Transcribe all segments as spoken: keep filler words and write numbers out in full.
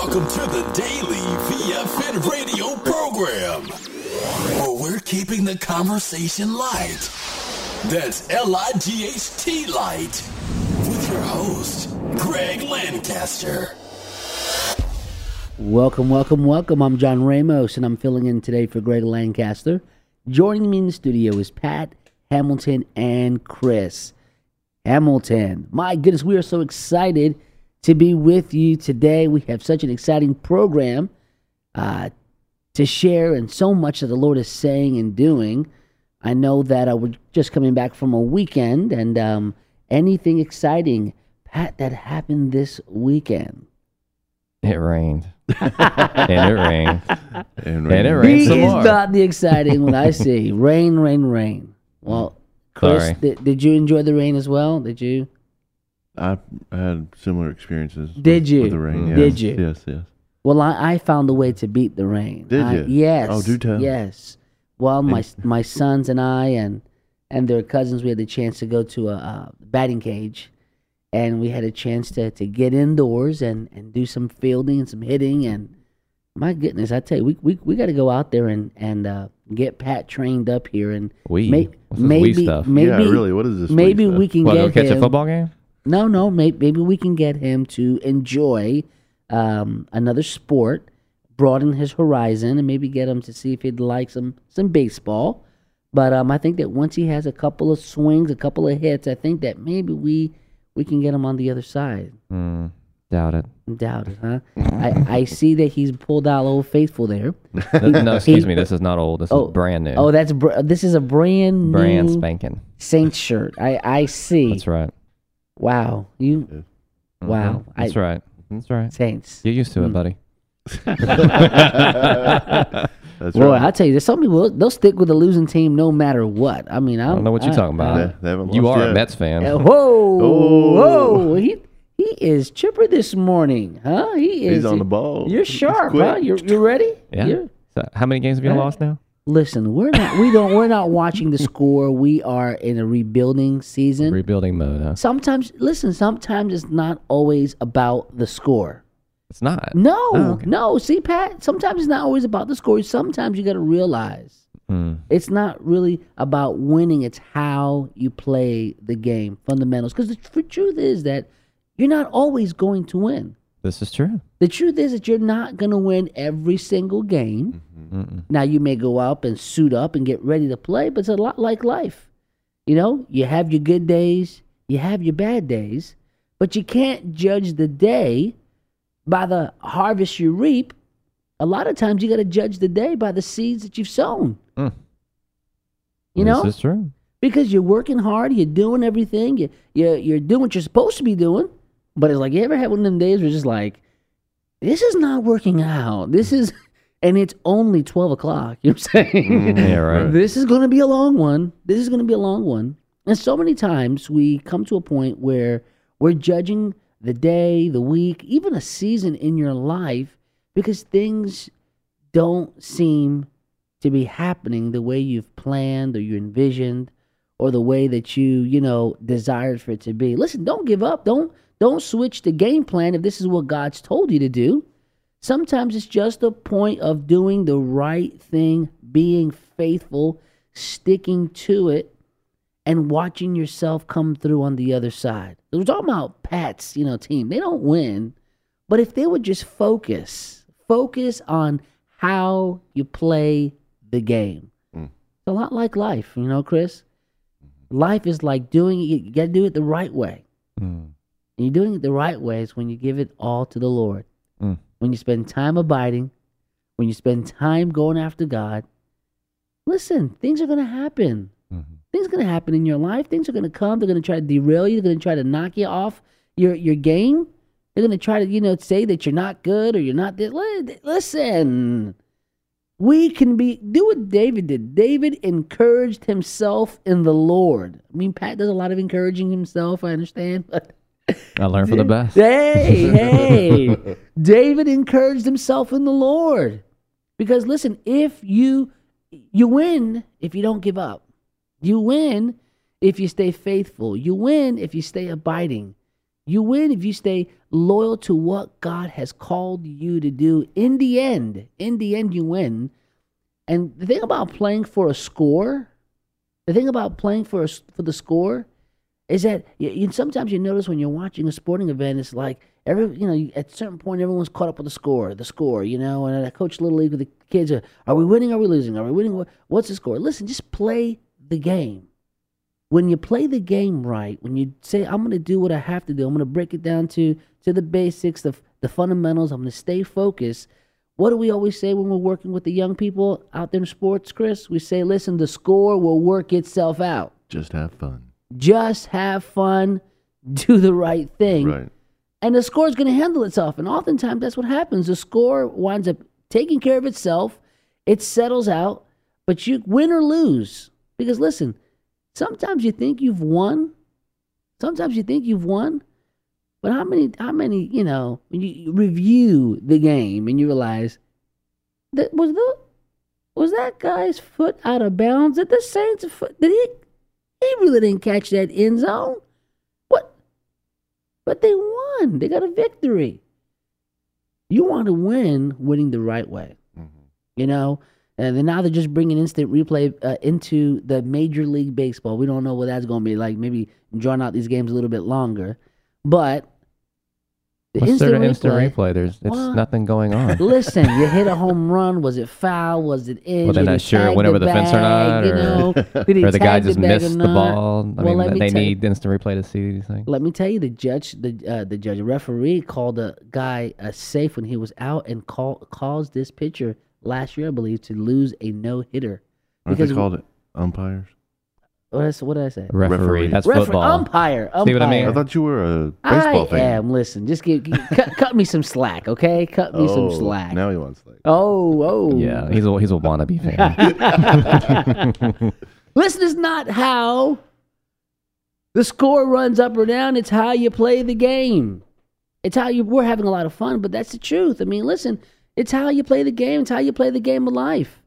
Welcome to the Daily V F N radio program, where we're keeping the conversation light. That's L I G H T light. With your host, Greg Lancaster. Welcome, welcome, welcome. I'm John Ramos, and I'm filling in today for Greg Lancaster. Joining me in the studio is Pat Hamilton and Chris Hamilton. My goodness, we are so excited to be with you today. We have such an exciting program uh, to share, and so much that the Lord is saying and doing. I know that uh, we're just coming back from a weekend, and um, anything exciting, Pat, that happened this weekend? It rained. and it rained. And, and it rained He some is more. not the exciting one I see. Rain, rain, rain. Well, Chris, Sorry. did, did you enjoy the rain as well? Did you? I had similar experiences. Did with, you? With the rain. Mm. Yes. Did you? Yes, yes. Well, I, I found a way to beat the rain. Did I- you? Yes. Oh, do tell. Yes. Well, my Thank- my sons and I and and their cousins, we had the chance to go to a, a batting cage, and we had a chance to, to get indoors and, and do some fielding and some hitting. And my goodness, I tell you, we we, we got to go out there and and uh, get Pat trained up here, and We. may, What's this maybe we stuff? maybe yeah, really. What is this? maybe week we stuff? can What, go get catch him. a football game? No, no, maybe, maybe we can get him to enjoy um, another sport, broaden his horizon, and maybe get him to see if he'd like some, some baseball. But um, I think that once he has a couple of swings, a couple of hits, I think that maybe we we can get him on the other side. Mm, doubt it. Doubt it, huh? I, I see that he's pulled out Old Faithful there. no, excuse he- me. This is not old. This Oh, is brand new. Oh, that's br- this is a brand new brand spanking. Saints shirt. I, I see. That's right. Wow, you Yes. wow. Mhm. That's I, right. That's right. Saints. Get used to it, Mm. buddy. That's Boy, right. I tell you, there's some people they'll stick with the losing team no matter what. I mean, I I don't know what you're talking about. They- they haven't you lost are yet. a Mets fan. Uh, whoa, Oh. whoa! He he is chipper this morning, huh? He is. He's on the ball. You're He's sharp, quick. huh? You're you ready? yeah. You're- So how many games have you Uh, lost now? Listen, we're not. We don't. We're not watching the score. We are in a rebuilding season. Rebuilding mode, huh? Sometimes, listen. Sometimes it's not always about the score. It's not. No, Oh, okay. no. See, Pat. Sometimes it's not always about the score. Sometimes you got to realize. Mm. It's not really about winning. It's how you play the game, fundamentals. Because the tr- truth is that you're not always going to win. This is true. The truth is that you're not going to win every single game. Mm-mm. Now, you may go up and suit up and get ready to play, but it's a lot like life. You know, you have your good days, you have your bad days, but you can't judge the day by the harvest you reap. A lot of times you got to judge the day by the seeds that you've sown. Mm. You know? This is true. Because you're working hard, you're doing everything, you, you, you're doing what you're supposed to be doing. But it's like, you ever had one of them days where it's just like, this is not working out. This is, and it's only twelve o'clock. You know what I'm saying? Mm, yeah, right. This is going to be a long one. This is going to be a long one. And so many times we come to a point where we're judging the day, the week, even a season in your life because things don't seem to be happening the way you've planned or you envisioned or the way that you, you know, desired for it to be. Listen, don't give up. Don't don't switch the game plan if this is what God's told you to do. Sometimes it's just a point of doing the right thing, being faithful, sticking to it, and watching yourself come through on the other side. We're talking about Pat's, you know, team. They don't win, but if they would just focus, focus on how you play the game. Mm. It's a lot like life, you know, Chris. Life is like doing it. You got to do it the right way. Mm. And you're doing it the right way is when you give it all to the Lord. Mm. When you spend time abiding, when you spend time going after God. Listen, things are going to happen. Mm-hmm. Things are going to happen in your life. Things are going to come. They're going to try to derail you. They're going to try to knock you off your, your game. They're going to try to, you know, say that you're not good or you're not this. Li- Listen, we can be, do what David did. David encouraged himself in the Lord. I mean, Pat does a lot of encouraging himself, I understand, but I learned from the best. Hey, hey. David encouraged himself in the Lord. Because listen, if you you win if you don't give up. You win if you stay faithful. You win if you stay abiding. You win if you stay loyal to what God has called you to do. In the end, in the end, you win. And the thing about playing for a score, the thing about playing for a, for the score, is that you, you, sometimes you notice when you're watching a sporting event, it's like every you know you, at a certain point everyone's caught up with the score, the score, you know. And I coach Little League with the kids. Are, are we winning? Are we losing? Are we winning? What's the score? Listen, just play the game. When you play the game right, when you say, I'm going to do what I have to do, I'm going to break it down to, to the basics, the, the fundamentals, I'm going to stay focused. What do we always say when we're working with the young people out there in sports, Chris? We say, listen, the score will work itself out. Just have fun. Just have fun, do the right thing. Right. And the score is going to handle itself. And oftentimes that's what happens. The score winds up taking care of itself. It settles out, but you win or lose. Because listen, sometimes you think you've won. Sometimes you think you've won. But how many, how many, you know, when you review the game and you realize that was the, was that guy's foot out of bounds? Did the Saints' foot, did he, he really didn't catch that end zone? What? But they won. They got a victory. You want to win winning the right way. Mm-hmm. You know? And then now they're just bringing instant replay uh, into the Major League Baseball. We don't know what that's going to be like. Maybe drawing out these games a little bit longer. But the What's instant there to replay, instant replay? There's it's well, nothing going on. Listen, you hit a home run. Was it foul? Was it in? Well, they're Did he not sure it tag went over the bag, fence or not, you or- know? Did he Or the guy tag just bag or missed the not? ball. I Well, let mean, me they tell you- need instant replay to see these things. Let me tell you, the judge, the uh, the judge, the referee called a guy a safe when he was out and call, caused this pitcher last year, I believe, to lose a no hitter. Aren't they called it umpires? What did I, what did I say? Referee. Referee. That's Referee, football. umpire, umpire. See what I mean? I thought you were a baseball I fan. am. Listen, just give, give cut, cut me some slack, okay? Cut me some Oh, slack. Now he wants slack. Oh, oh. Yeah, he's a he's a wannabe fan. Listen, it's not how the score runs up or down. It's how you play the game. It's how you. We're having a lot of fun, but that's the truth. I mean, listen, it's how you play the game. It's how you play the game of life.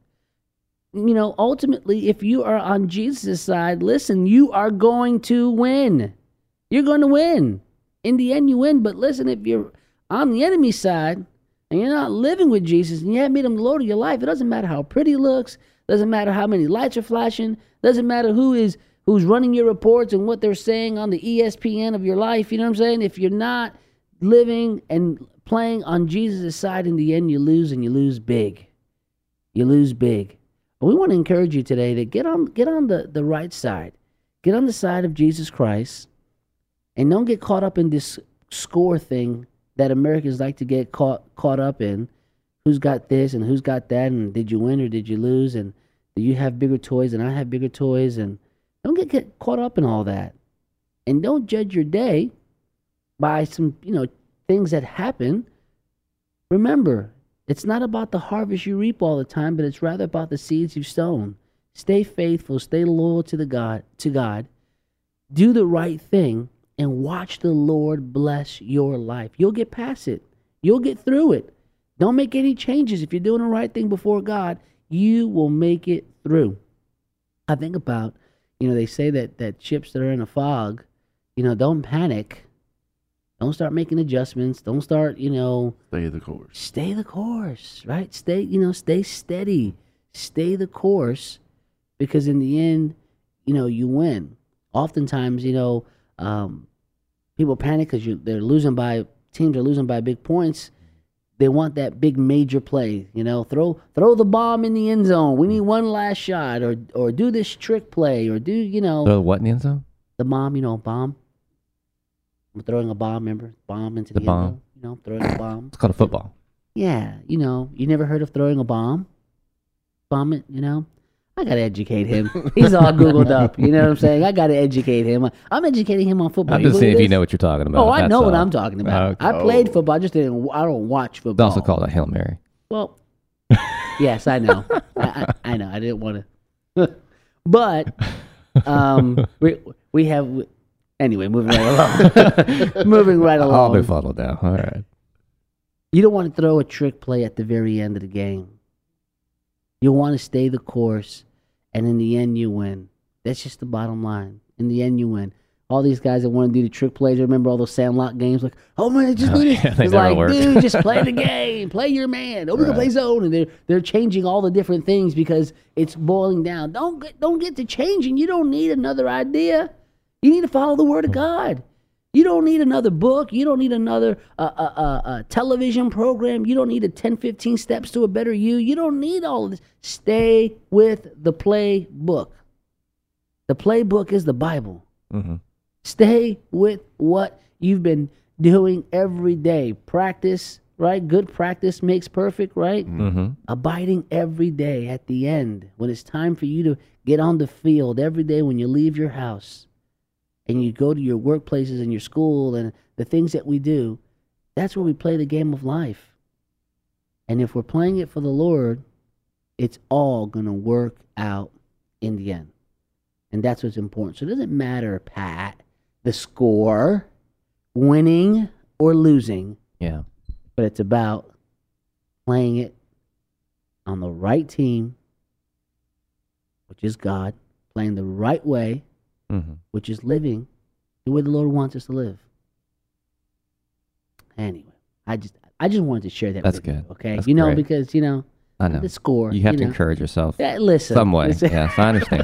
You know, ultimately, if you are on Jesus' side, listen, you are going to win. You're going to win. In the end, you win. But listen, if you're on the enemy's side and you're not living with Jesus and you haven't made him the Lord of your life, it doesn't matter how pretty it looks. Doesn't matter how many lights are flashing. Doesn't matter who is who's running your reports and what they're saying on the E S P N of your life. You know what I'm saying? If you're not living and playing on Jesus' side, in the end, you lose, and you lose big. You lose big. We want to encourage you today to get on get on the, the right side. Get on the side of Jesus Christ, and don't get caught up in this score thing that Americans like to get caught caught up in. Who's got this and who's got that, and did you win or did you lose, and do you have bigger toys and I have bigger toys, and don't get, get caught up in all that. And don't judge your day by some, you know, things that happen. Remember, it's not about the harvest you reap all the time, but it's rather about the seeds you've sown. Stay faithful, stay loyal to the God, to God. Do the right thing and watch the Lord bless your life. You'll get past it. You'll get through it. Don't make any changes. If you're doing the right thing before God, you will make it through. I think about, you know, they say that, that ships that are in a fog, you know, don't panic. Don't start making adjustments. Don't start, you know. Stay the course. Stay the course, right? Stay, you know, stay steady. Stay the course, because in the end, you know, you win. Oftentimes, you know, um, people panic because they're losing by, teams are losing by big points. They want that big major play, you know, throw throw the bomb in the end zone. We need one last shot, or or do this trick play, or do, you know. The what in the end zone? The bomb, you know, bomb. I'm throwing a bomb, remember? Bomb into The the, bomb. end zone. You know, throwing a bomb. It's called a football. Yeah, you know, you never heard of throwing a bomb? Bomb it, you know? I got to educate him. He's all Googled up, you know what I'm saying? I got to educate him. I'm educating him on football. I'm You just seeing believe if you this? know what you're talking about. Oh, I That's know what all. I'm talking about. Okay. I played Oh. football, I just didn't, I don't watch It's football. also called a Hail Mary. Well, yes, I know. I, I, I know. I didn't want to. But um, we, we have, anyway, moving right along. moving right along. I'll be funneled down. All right. You don't want to throw a trick play at the very end of the game. You want to stay the course, and in the end, you win. That's just the bottom line. In the end, you win. all these guys that want to do the trick plays. Remember all those Sandlot games? Like, oh man, just Oh, do this. yeah, they It's never like, work. dude, just play the game. Play your man. Nobody can play zone. And they're they're changing all the different things because it's boiling down. Don't get, don't get to changing. You don't need another idea. You need to follow the word of God. You don't need another book. You don't need another uh, uh, uh, uh, television program. You don't need a ten, fifteen steps to a better you. You don't need all of this. Stay with the playbook. The playbook is the Bible. Mm-hmm. Stay with what you've been doing every day. Practice, right? Good practice makes perfect, right? Mm-hmm. Abiding every day at the end when it's time for you to get on the field every day when you leave your house and you go to your workplaces and your school and the things that we do. That's where we play the game of life. And if we're playing it for the Lord, it's all going to work out in the end. And that's what's important. So it doesn't matter, Pat, the score, winning or losing, Yeah. but it's about playing it on the right team, which is God, playing the right way, Mm-hmm. which is living the way the Lord wants us to live. Anyway, I just I just wanted to share that That's with you, good. okay? That's you know, great. because, you know, I know. the score. You have to know. encourage yourself Yeah, listen. some way. listen. Yes, I understand.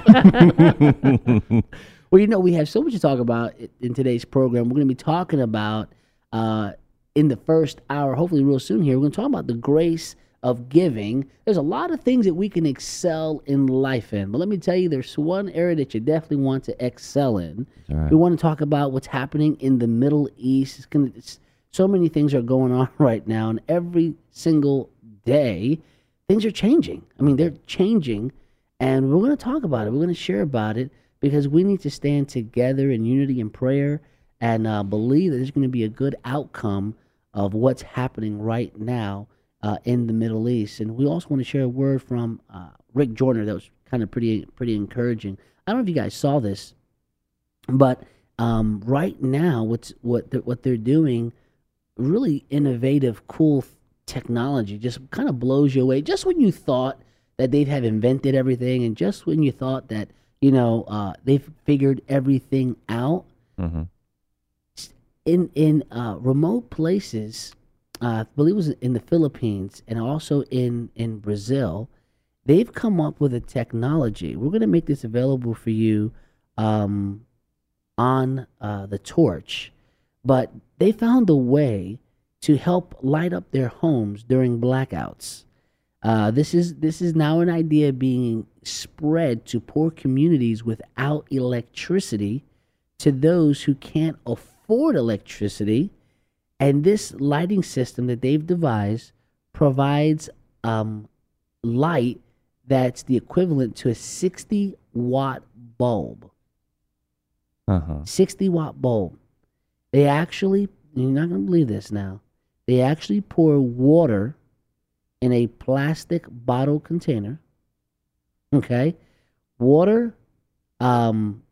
Well, you know, we have so much to talk about i- in today's program. We're going to be talking about, uh, in the first hour, hopefully real soon here, we're going to talk about the grace of giving. There's a lot of things that we can excel in life in. But let me tell you, there's one area that you definitely want to excel in. All right. We want to talk about what's happening in the Middle East. It's gonna, it's, so many things are going on right now, and every single day, things are changing. I mean, they're changing, and we're going to talk about it. We're going to share about it because we need to stand together in unity and prayer and uh, believe that there's going to be a good outcome of what's happening right now uh, in the Middle East. And we also want to share a word from uh, Rick Joyner that was kind of pretty pretty encouraging. I don't know if you guys saw this, but um, right now, what's what they're, what they're doing, really innovative, cool technology, just kind of blows you away. Just when you thought that they'd have invented everything, and just when you thought that you know uh, they've figured everything out, Mm-hmm. in in uh, remote places, uh, I believe it was in the Philippines and also in in Brazil, they've come up with a technology. We're going to make this available for you um, on uh, the torch, but they found a way to help light up their homes during blackouts. Uh, this is this is now an idea being spread to poor communities without electricity, to those who can't afford electricity. And this lighting system that they've devised provides um, light that's the equivalent to a sixty watt bulb. Uh-huh. sixty watt bulb. They actually, you're not going to believe this now, they actually pour water in a plastic bottle container. Okay? Water um,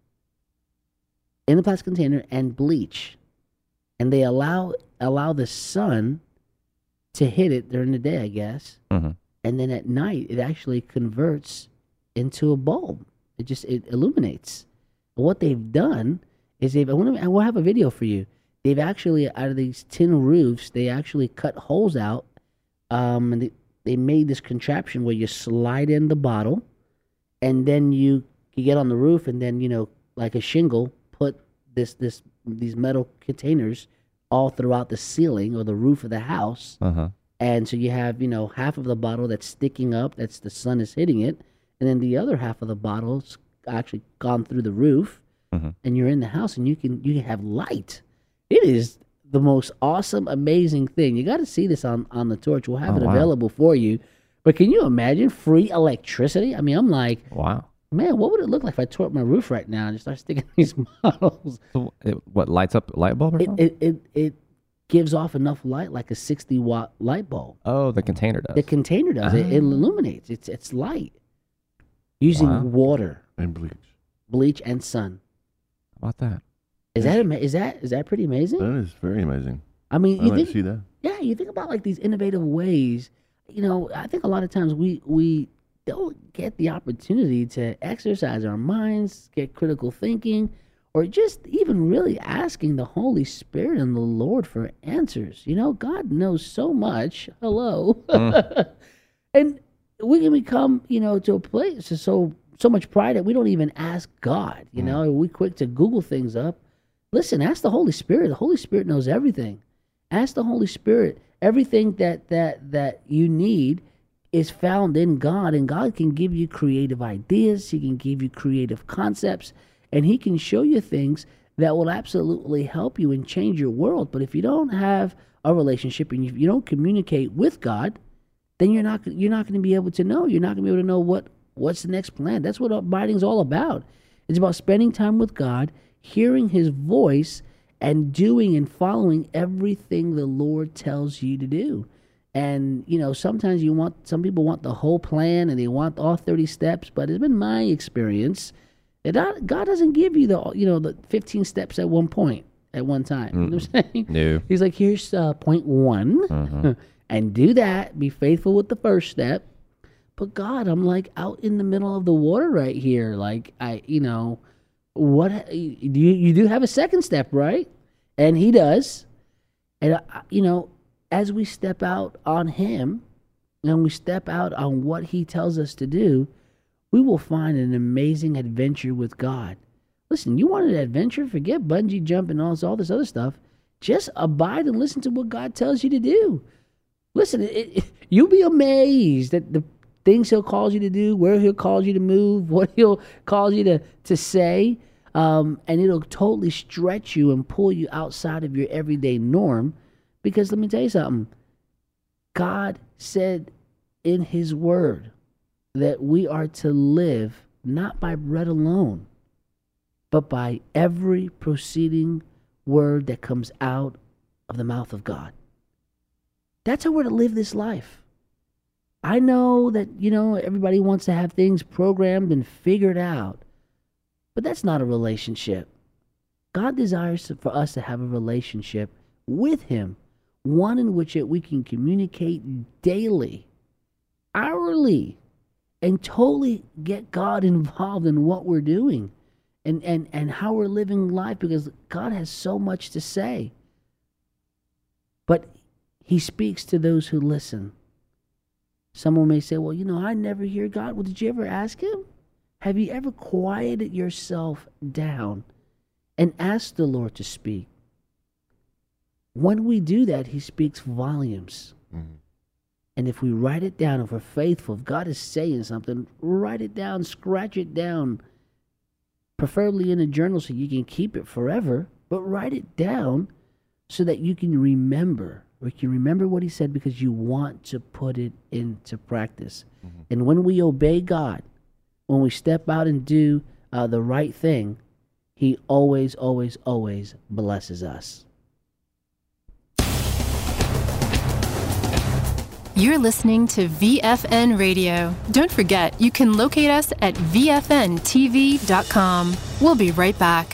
in a plastic container and bleach. And they allow allow the sun to hit it during the day, I guess. Mm-hmm. And then at night, it actually converts into a bulb. It just it illuminates. And what they've done is they've. I want to. I will have a video for you. They've actually, out of these tin roofs, they actually cut holes out, um, and they, they made this contraption where you slide in the bottle, and then you you get on the roof, and then you know, like a shingle, put this this these metal containers all throughout the ceiling or the roof of the house. Uh-huh. And so you have, you know, half of the bottle that's sticking up, that's the sun is hitting it, and then the other half of the bottle's actually gone through the roof, Mhm. and you're in the house, and you can you can have light. It is the most awesome, amazing thing. You got to see this on on the torch. We'll have Oh, it wow. available for you. But can you imagine free electricity? I mean, I'm like, Wow. man, what would it look like if I tore up my roof right now and just start sticking these bottles? So it, what, lights up a light bulb or It something? it it, it gives off enough light, like a sixty watt light bulb. Oh, the container does. The container does. It, it Ah. illuminates. It's it's light. Using Wow. water, And bleach. bleach, and sun. How about that? Is that ama- is that is that pretty amazing? That is very amazing. I mean, I you like think to see that. yeah, you think about like these innovative ways. You know, I think a lot of times we we don't get the opportunity to exercise our minds, get critical thinking, or just even really asking the Holy Spirit and the Lord for answers. You know, God knows so much. Hello. Mm. And we can become, you know, to a place so so much pride that we don't even ask God. You mm. know, we quick to Google things up. Listen, ask the Holy Spirit. The Holy Spirit knows everything. Ask the Holy Spirit. Everything that that that you need is found in God, and God can give you creative ideas. He can give you creative concepts, and he can show you things that will absolutely help you and change your world. But if you don't have a relationship and you don't communicate with God, then you're not you're not going to be able to know. You're not going to be able to know what what's the next plan. That's what abiding is all about. It's about spending time with God, hearing his voice, and doing and following everything the Lord tells you to do. And, you know, sometimes you want, some people want the whole plan and they want all thirty steps, but it's been my experience that God doesn't give you the, you know, the fifteen steps at one point, at one time. Mm-hmm. You know what I'm saying? No. He's like, here's uh, point one, mm-hmm. and do that, be faithful with the first step. But God, I'm like out in the middle of the water right here. Like, I, you know, what, you, you do have a second step, right? And he does. And, uh, you know, as we step out on him and we step out on what he tells us to do, we will find an amazing adventure with God. Listen, you want an adventure? Forget bungee jumping and all this, all this other stuff. Just abide and listen to what God tells you to do. Listen, it, it, you'll be amazed at the things he'll cause you to do, where he'll cause you to move, what he'll cause you to, to say. Um, and it'll totally stretch you and pull you outside of your everyday norm. Because let me tell you something. God said in his word that we are to live not by bread alone, but by every proceeding word that comes out of the mouth of God. That's how we're to live this life. I know that, you know, everybody wants to have things programmed and figured out, but that's not a relationship. God desires for us to have a relationship with him, one in which we can communicate daily, hourly, and totally get God involved in what we're doing and, and, and how we're living life, because God has so much to say. But he speaks to those who listen. Someone may say, well, you know, I never hear God. Well, did you ever ask him? Have you ever quieted yourself down and asked the Lord to speak? When we do that, he speaks volumes. Mm-hmm. And if we write it down, if we're faithful, if God is saying something, write it down, scratch it down, preferably in a journal so you can keep it forever, but write it down so that you can remember, or you can remember what he said because you want to put it into practice. Mm-hmm. And when we obey God, when we step out and do uh, the right thing, he always, always, always blesses us. You're listening to V F N Radio. Don't forget, you can locate us at V F N T V dot com. We'll be right back.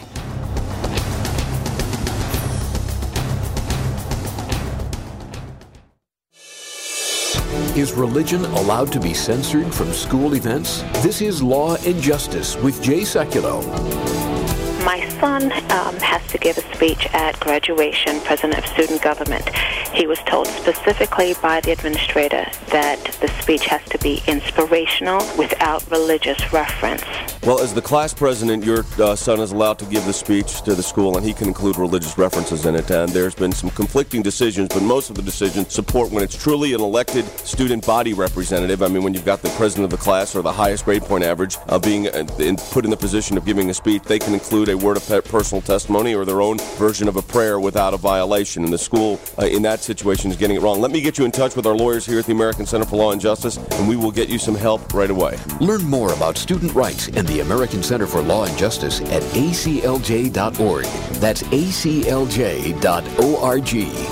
Is religion allowed to be censored from school events? This is Law and Justice with Jay Sekulow. My son um, has to give a speech at graduation, president of student government. He was told specifically by the administrator that the speech has to be inspirational without religious reference. Well, as the class president, your uh, son is allowed to give the speech to the school, and he can include religious references in it. And there's been some conflicting decisions, but most of the decisions support when it's truly an elected student body representative. I mean, when you've got the president of the class or the highest grade point average uh, being uh, in, put in the position of giving a speech, they can include a word of pe- personal testimony or their own version of a prayer without a violation. And the school, uh, in that situation, is getting it wrong. Let me get you in touch with our lawyers here at the American Center for Law and Justice, and we will get you some help right away. Learn more about student rights and the American Center for Law and Justice at A C L J dot org. That's A C L J dot org.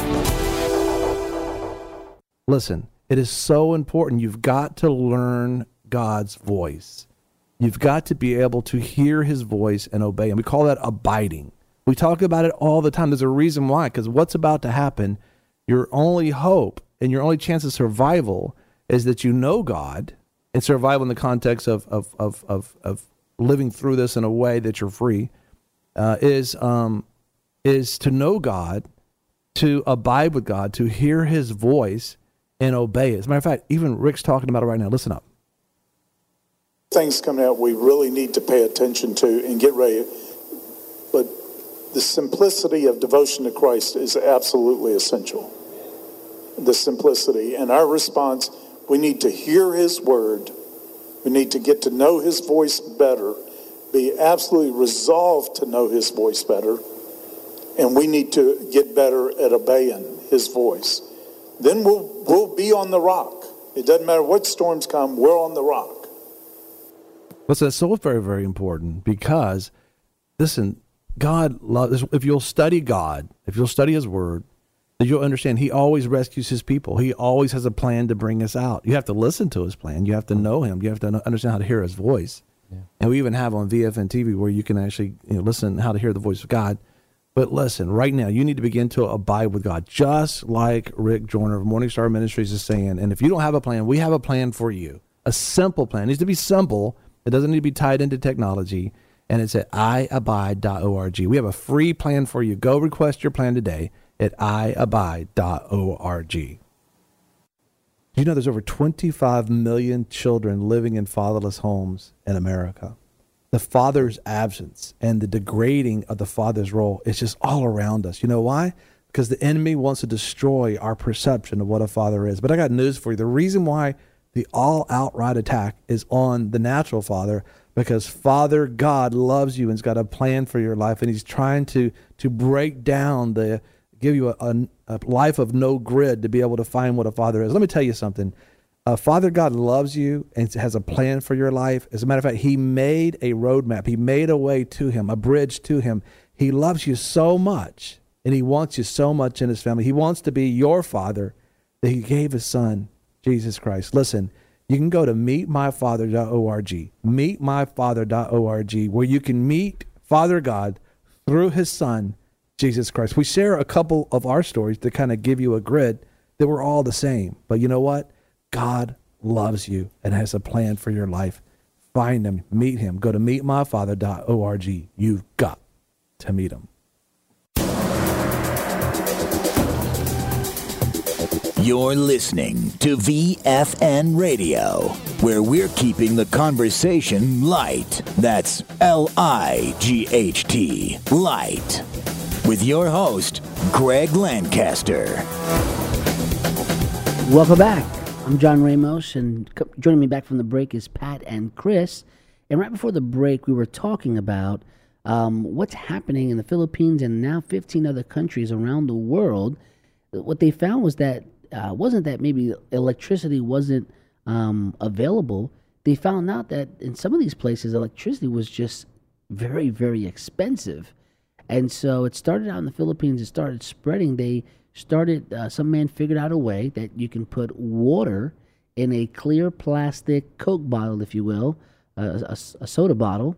Listen, it is so important. You've got to learn God's voice. You've got to be able to hear his voice and obey him. We call that abiding. We talk about it all the time. There's a reason why, because what's about to happen, your only hope and your only chance of survival is that you know God, and survival in the context of of of of, of living through this in a way that you're free, uh, is um, is to know God, to abide with God, to hear His voice and obey it. As a matter of fact, even Rick's talking about it right now. Listen up. Things coming out we really need to pay attention to and get ready. But the simplicity of devotion to Christ is absolutely essential. The simplicity. And our response, we need to hear His word. We need to get to know His voice better, be absolutely resolved to know His voice better, and we need to get better at obeying His voice. Then we'll we'll be on the rock. It doesn't matter what storms come, we're on the rock. Listen, it's so very, very important because, listen, God loves, if you'll study God, if you'll study His word, then you'll understand He always rescues His people. He always has a plan to bring us out. You have to listen to His plan. You have to know Him. You have to understand how to hear His voice. Yeah. And we even have on V F N T V where you can actually you know, listen how to hear the voice of God. But listen, right now, you need to begin to abide with God, just like Rick Joyner of Morning Star Ministries is saying. And if you don't have a plan, we have a plan for you. A simple plan. It needs to be simple. It doesn't need to be tied into technology. And it's at i abide dot org. We have a free plan for you. Go request your plan today at i abide dot org. Do you know there's over twenty-five million children living in fatherless homes in America? The father's absence and the degrading of the father's role is just all around us. You know why? Because the enemy wants to destroy our perception of what a father is. But I got news for you. The reason why the all-outright attack is on the natural father, because Father God loves you and has got a plan for your life, and He's trying to to break down the, give you a, a, a life of no grid to be able to find what a father is. Let me tell you something. Uh, Father God loves you and has a plan for your life. As a matter of fact, He made a roadmap. He made a way to Him, a bridge to Him. He loves you so much, and He wants you so much in His family. He wants to be your Father that He gave His Son, Jesus Christ. Listen, you can go to meet my father dot org, meet my father dot org, where you can meet Father God through His Son, Jesus Christ. We share a couple of our stories to kind of give you a grid that we're all the same. But you know what? God loves you and has a plan for your life. Find Him, meet Him. Go to meet my father dot org. You've got to meet Him. You're listening to V F N Radio, where we're keeping the conversation light. That's L I G H T, light. With your host, Greg Lancaster. Welcome back. I'm John Ramos, and joining me back from the break is Pat and Chris. And right before the break, we were talking about um, what's happening in the Philippines and now fifteen other countries around the world. What they found was that uh, wasn't that maybe electricity wasn't um, available. They found out that in some of these places, electricity was just very, very expensive. And so it started out in the Philippines. It started spreading. They started, uh, some man figured out a way that you can put water in a clear plastic Coke bottle, if you will, uh, a, a soda bottle,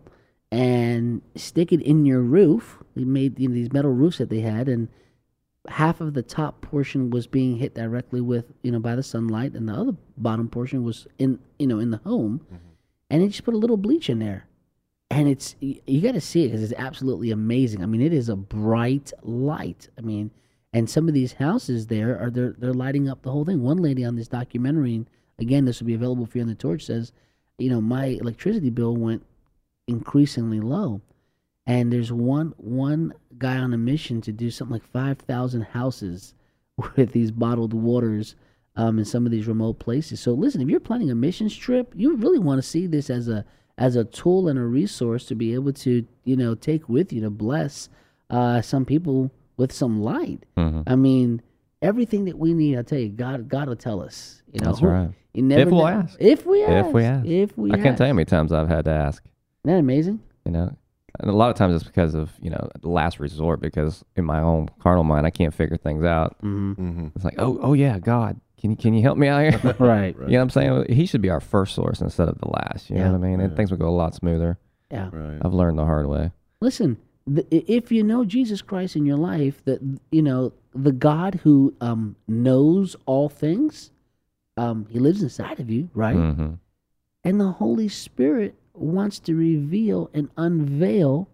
and stick it in your roof. They made you know, these metal roofs that they had, and half of the top portion was being hit directly with, you know, by the sunlight, and the other bottom portion was in, you know, in the home. Mm-hmm. And they just put a little bleach in there. And it's, you, you got to see it because it's absolutely amazing. I mean, it is a bright light. I mean, and some of these houses there are they're they're lighting up the whole thing. One lady on this documentary, and again, this will be available for you on the Torch, says, you know, my electricity bill went increasingly low, and there's one one guy on a mission to do something like five thousand houses with these bottled waters um, in some of these remote places. So listen, if you're planning a missions trip, you really want to see this as a as a tool and a resource to be able to, you know, take with you to bless uh, some people with some light. Mm-hmm. I mean, everything that we need, I tell you, God, God will tell us. You know, that's right. You never if we'll know. ask. If we ask. If we ask. If we I ask. can't tell you how many times I've had to ask. Isn't that amazing? You know, and a lot of times it's because of, you know, the last resort, because in my own carnal mind, I can't figure things out. Mm-hmm. Mm-hmm. It's like, oh, oh yeah, God, can you, can you help me out here? right. right. You know what I'm saying? He should be our first source instead of the last. You yeah. know what I mean? Right. And things would go a lot smoother. Yeah. Right. I've learned the hard way. Listen, the, if you know Jesus Christ in your life, that, you know, the God who um, knows all things, um, He lives inside of you, right? Mm-hmm. And the Holy Spirit wants to reveal and unveil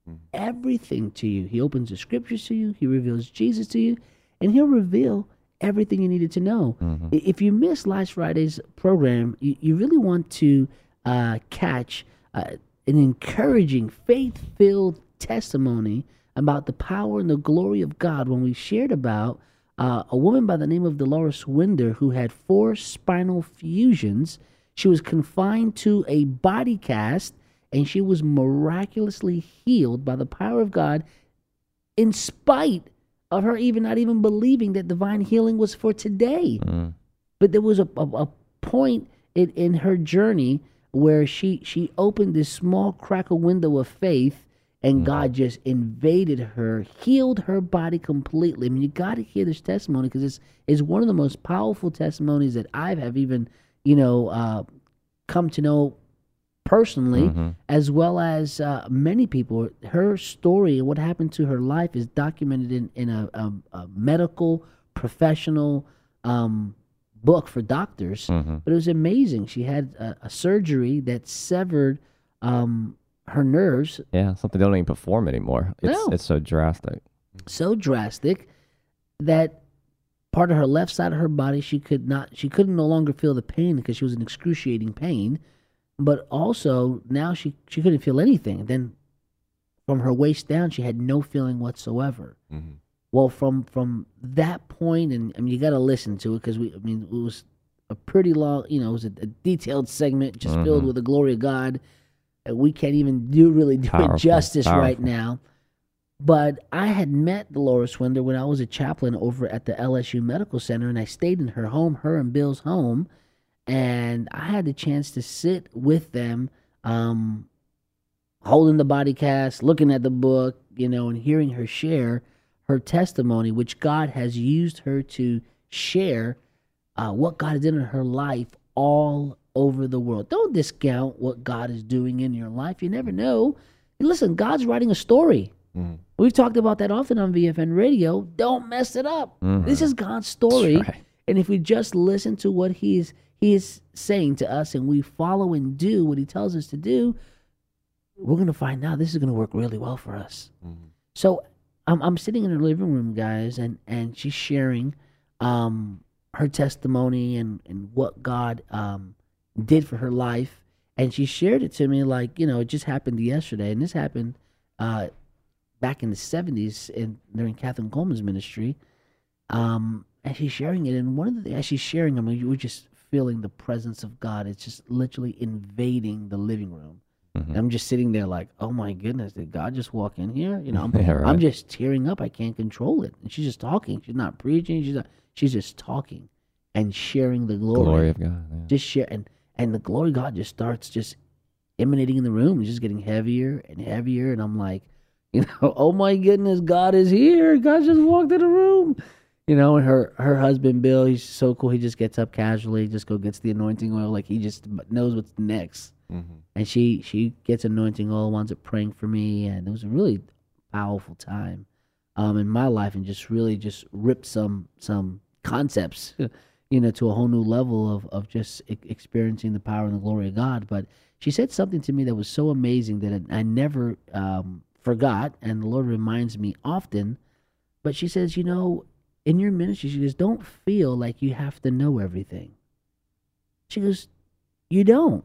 everything to you. He opens the scriptures to you. He reveals Jesus to you, and he'll reveal everything you needed to know. Mm-hmm. I- If you missed last Friday's program, you, you really want to uh, catch uh, an encouraging, faith-filled testimony about the power and the glory of God when we shared about uh, a woman by the name of Dolores Winder who had four spinal fusions. She was confined to a body cast, and she was miraculously healed by the power of God in spite of her even not even believing that divine healing was for today. Mm. But there was a, a, a point in, in her journey where she, she opened this small crackle window of faith, and God just invaded her, healed her body completely. I mean, you got to hear this testimony because it's, it's one of the most powerful testimonies that I have even, you know, uh, come to know personally, Mm-hmm. as well as uh, many people. Her story and what happened to her life is documented in, in a, a, a medical, professional um, book for doctors. Mm-hmm. But it was amazing. She had a, a surgery that severed um, her nerves. Yeah, something they don't even perform anymore. It's No. it's so drastic. So drastic that part of her left side of her body, she could not, she couldn't no longer feel the pain because she was in excruciating pain. But also now she, she couldn't feel anything. Then from her waist down, she had no feeling whatsoever. Mm-hmm. Well, from from that point, and I mean, you got to listen to it because we, I mean, it was a pretty long, you know, it was a, a detailed segment just filled Mhm. with the glory of God. And we can't even do really do Powerful, it justice right powerful. now. But I had met Dolores Winder when I was a chaplain over at the L S U Medical Center, and I stayed in her home, her and Bill's home, and I had the chance to sit with them, um, holding the body cast, looking at the book, you know, and hearing her share her testimony, which God has used her to share uh, what God did in her life all over the world. Don't discount what God is doing in your life. You never know. And listen, God's writing a story. Mm-hmm. We've talked about that often on V F N Radio. Don't mess it up. Mhm. This is God's story. That's right. And if we just listen to what he is, he is saying to us and we follow and do what he tells us to do, we're going to find out this is going to work really well for us. Mm-hmm. So I'm, I'm sitting in her living room, guys, and, and she's sharing um, her testimony and, and what God um, did for her life. And she shared it to me like, you know, it just happened yesterday. And this happened uh, back in the seventies in, during Catherine Coleman's ministry. Um, and she's sharing it. And one of the, as she's sharing, I mean, we're just feeling the presence of God. It's just literally invading the living room. Mhm. I'm just sitting there like, oh my goodness, did God just walk in here? You know, I'm, Yeah, right. I'm just tearing up. I can't control it. And she's just talking. She's not preaching. She's not, she's just talking and sharing the glory. Glory of God. Yeah. Just share. And, and the glory of God just starts just emanating in the room. It's just getting heavier and heavier. And I'm like, you know, oh my goodness, God is here. God just walked in the room. You know, and her, her husband, Bill, he's so cool. He just gets up casually, just go gets the anointing oil. Like he just knows what's next. Mm-hmm. And she she gets anointing oil, winds up praying for me, and it was a really powerful time um, in my life, and just really just ripped some some concepts, you know, to a whole new level of of just e- experiencing the power and the glory of God. But she said something to me that was so amazing that I, I never um, forgot, and the Lord reminds me often. But she says, you know, in your ministry, she goes, don't feel like you have to know everything. She goes, you don't.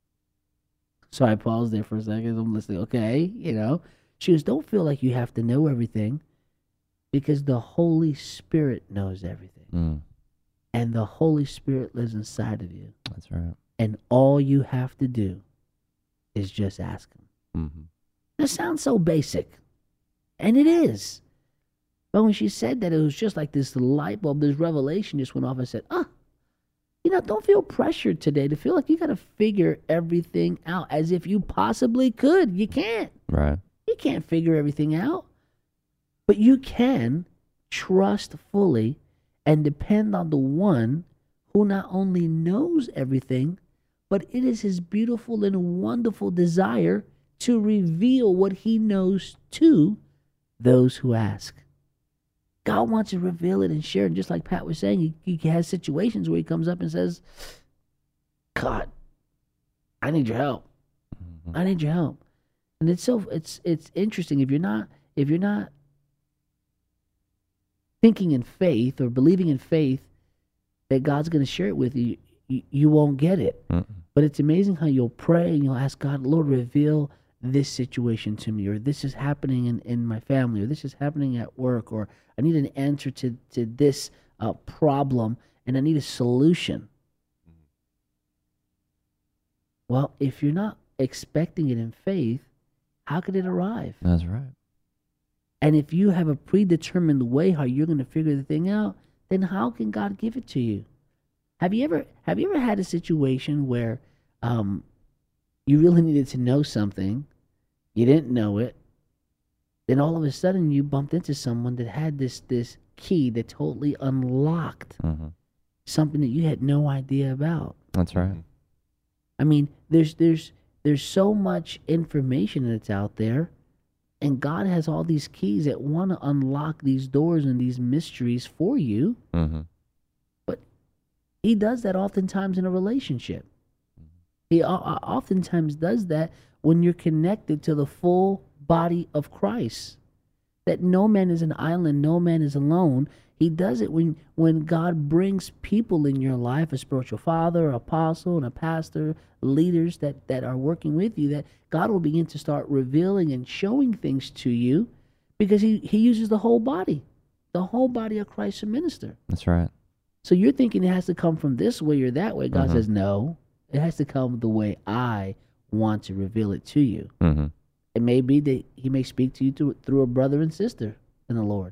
So I paused there for a second. I'm listening. Okay, you know. She goes, don't feel like you have to know everything because the Holy Spirit knows everything. Mm, And the Holy Spirit lives inside of you. that's right. And all you have to do is just ask him. Mm-hmm. That sounds so basic. And it is. But when she said that, it was just like this light bulb, this revelation just went off and said, ah, you know, don't feel pressured today to feel like you got to figure everything out as if you possibly could. You can't. Right. You can't figure everything out. But you can trust fully and depend on the one who not only knows everything, but it is his beautiful and wonderful desire to reveal what he knows to those who ask. God wants to reveal it and share it. Just like Pat was saying, he, he has situations where he comes up and says, God, I need your help. Mm-hmm. I need your help. And it's so it's it's interesting if you're not if you're not thinking in faith or believing in faith that God's going to share it with you, you, you won't get it. Mm-mm. But it's amazing how you'll pray and you'll ask God, Lord, reveal this situation to me, or this is happening in, in my family, or this is happening at work, or I need an answer to, to this uh, problem, and I need a solution. Well, if you're not expecting it in faith, how could it arrive? That's right. And if you have a predetermined way how you're going to figure the thing out, then how can God give it to you? Have you ever have you ever had a situation where um, you really needed to know something, you didn't know it, then all of a sudden you bumped into someone that had this this key that totally unlocked mm-hmm. something that you had no idea about? That's right. I mean, there's there's there's so much information that's out there. And God has all these keys that want to unlock these doors and these mysteries for you. Mm-hmm. But he does that oftentimes in a relationship. He o- oftentimes does that when you're connected to the full body of Christ. That no man is an island, no man is alone. He does it when, when God brings people in your life, a spiritual father, apostle, and a pastor, leaders that, that are working with you, that God will begin to start revealing and showing things to you because he, he uses the whole body, the whole body of Christ to minister. That's right. So you're thinking it has to come from this way or that way. God mm-hmm. says, no, it has to come the way I want to reveal it to you. Mm-hmm. It may be that he may speak to you through, through a brother and sister in the Lord.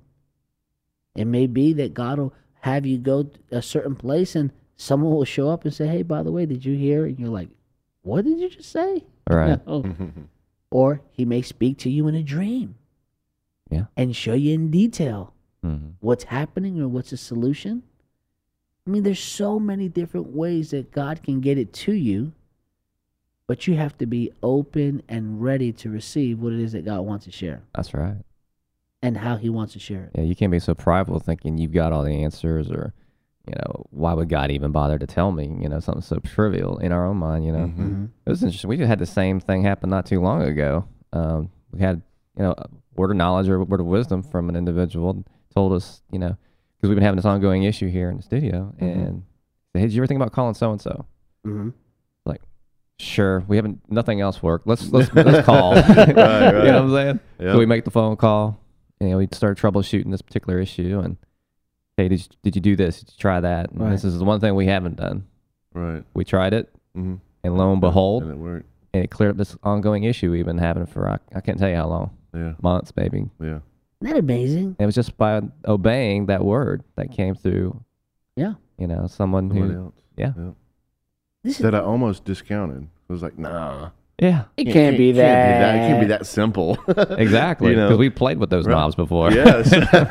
It may be that God will have you go a certain place and someone will show up and say, hey, by the way, did you hear? And you're like, what did you just say? Right. No. Or he may speak to you in a dream. Yeah. And show you in detail mm-hmm. what's happening or what's the solution. I mean, there's so many different ways that God can get it to you, but you have to be open and ready to receive what it is that God wants to share. That's right. And how he wants to share it. Yeah, you can't be so prideful thinking you've got all the answers, or, you know, why would God even bother to tell me, you know, something so trivial in our own mind, you know. Mm-hmm. It was interesting. We just had the same thing happen not too long ago. Um, we had, you know, a word of knowledge or a word of wisdom from an individual, told us, you know, because we've been having this ongoing issue here in the studio, mm-hmm. and said, hey, did you ever think about calling so-and-so? Mm-hmm. Like, sure, we haven't, nothing else worked. Let's, let's, let's call. right, right. You know what I'm saying? Yep. So we make the phone call. You know, we started troubleshooting this particular issue, and hey, did you, did you do this? Did you try that? And right. This is the one thing we haven't done. Right. We tried it, mm-hmm. and lo and behold, and it worked. And it cleared up this ongoing issue we've been having for I, I can't tell you how long. Yeah. Months, maybe. Yeah. Isn't that amazing? And it was just by obeying that word that came through. Yeah. You know, someone Somebody who. else. Yeah. yeah. This that is, I almost discounted. I was like, nah. Yeah. It can't, can't be that. Can't be that. It can't be that simple. Exactly. Because you know? we played with those right. knobs before. Yes.